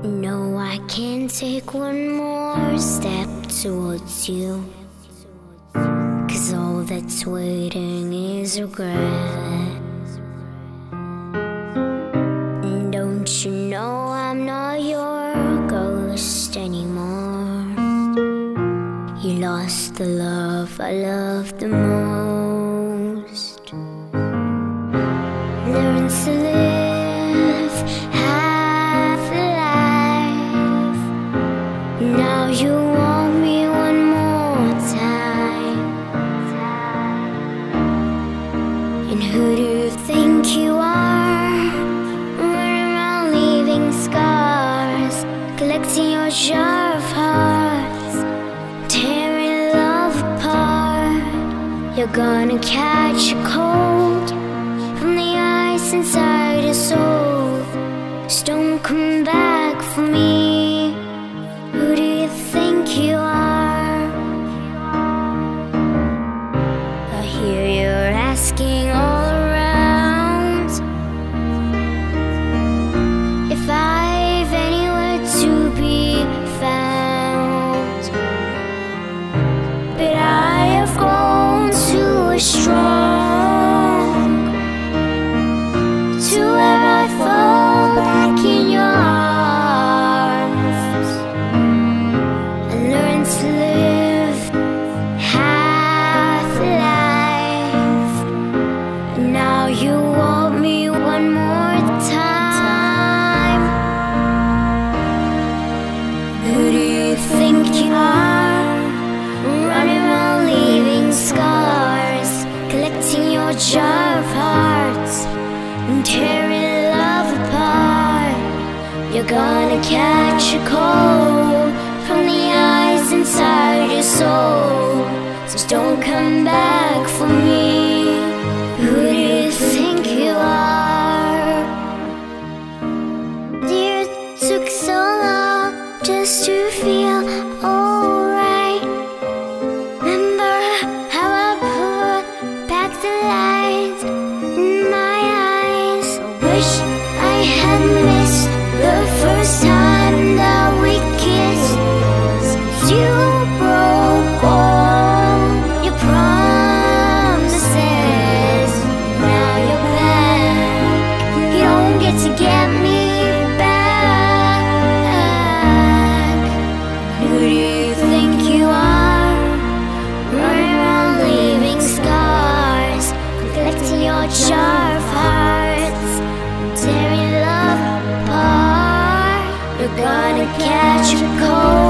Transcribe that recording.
No, I can't take one more step towards you, 'cause all that's waiting is regret. Don't you know I'm not your ghost anymore? You lost the love I loved the most. Learn to live half a life. Now you want me one more time. And who do you think you are? Running around leaving scars, collecting your jar of hearts, tearing love apart. You're gonna catch a cold from the ice inside your soul. Just don't come back for me. Who do you think you are? I hear you're asking all around if I've anywhere to be found. But I have grown too strong to where I fall back in your arms and learn to live half a life. Now you want me one more time. Who do you think you are? Running around leaving scars, collecting your jar of hearts and tearing love apart. You're gonna catch a cold from the ice inside your soul. So don't come back for me. Who do you think you are? Dear, it took so long just to feel alright. Remember how I put back the light in my eyes? I wish I had missed the first time that we kissed. Since you broke all your promises, now you're back. You don't get to get me back. Who do you think you are? Running around leaving scars, collecting your jar of hearts, tearing love apart. You're gonna catch a cold